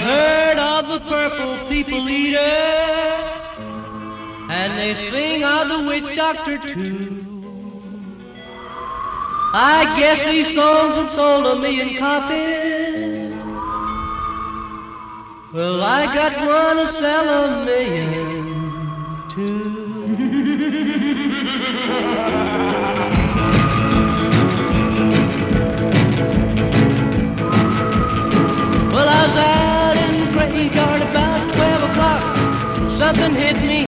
heard of the purple people eater, and they sing of the witch doctor too. I guess these songs have sold 1,000,000 copies. Well, I got one to sell 1,000,000 too.